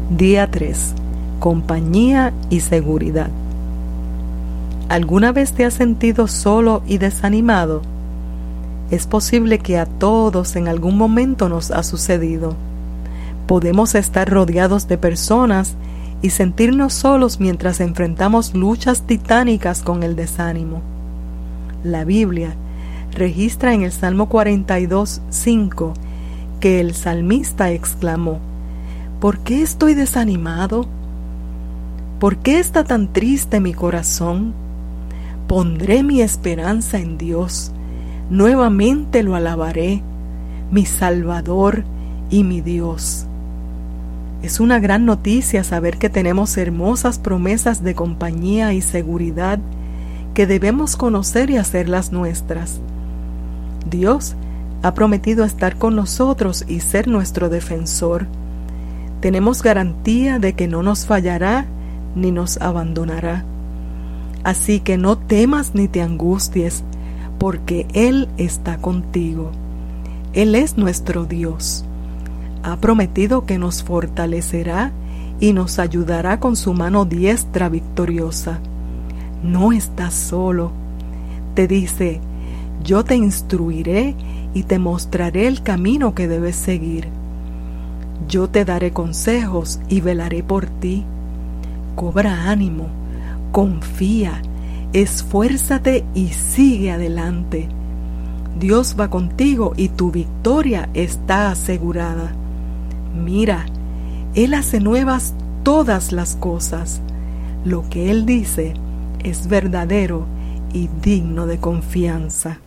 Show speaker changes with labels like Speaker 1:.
Speaker 1: Día 3. Compañía y seguridad. ¿Alguna vez te has sentido solo y desanimado? Es posible que a todos en algún momento nos ha sucedido. Podemos estar rodeados de personas y sentirnos solos mientras enfrentamos luchas titánicas con el desánimo. La Biblia registra en el Salmo 42:5 que el salmista exclamó: ¿por qué estoy desanimado? ¿Por qué está tan triste mi corazón? Pondré mi esperanza en Dios, nuevamente lo alabaré, mi Salvador y mi Dios. Es una gran noticia saber que tenemos hermosas promesas de compañía y seguridad que debemos conocer y hacerlas nuestras. Dios ha prometido estar con nosotros y ser nuestro defensor. Tenemos garantía de que no nos fallará ni nos abandonará. Así que no temas ni te angusties, porque Él está contigo. Él es nuestro Dios. Ha prometido que nos fortalecerá y nos ayudará con su mano diestra victoriosa. No estás solo. Te dice: yo te instruiré y te mostraré el camino que debes seguir. Yo te daré consejos y velaré por ti. Cobra ánimo, confía, esfuérzate y sigue adelante. Dios va contigo y tu victoria está asegurada. Mira, Él hace nuevas todas las cosas. Lo que Él dice es verdadero y digno de confianza.